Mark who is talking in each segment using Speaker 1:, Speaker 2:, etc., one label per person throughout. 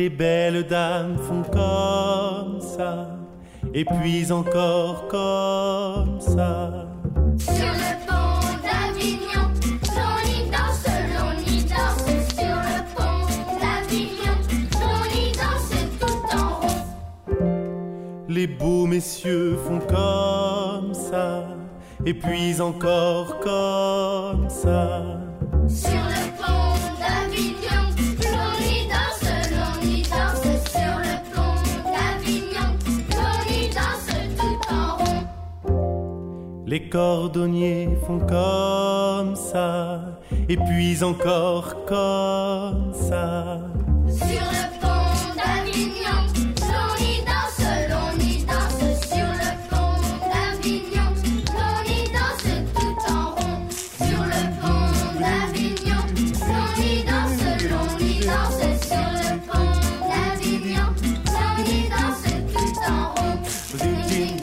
Speaker 1: Les belles dames font comme ça, et puis encore comme ça.
Speaker 2: Sur le pont d'Avignon, l'on y danse sur le pont d'Avignon, l'on y danse tout en rond.
Speaker 1: Les beaux messieurs font comme ça, et puis encore comme ça.
Speaker 2: Sur le pont d'Avignon, l'on y danse sur le pont d'Avignon, l'on y danse tout en rond.
Speaker 1: Les cordonniers font comme ça, et puis encore comme ça.
Speaker 2: Sur le pont d'Avignon, l'on y danse sur le pont d'Avignon, l'on y danse tout en rond. Sur le pont d'Avignon, l'on y danse sur le pont d'Avignon, l'on y danse tout en rond.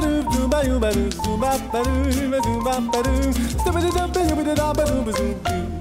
Speaker 1: Ba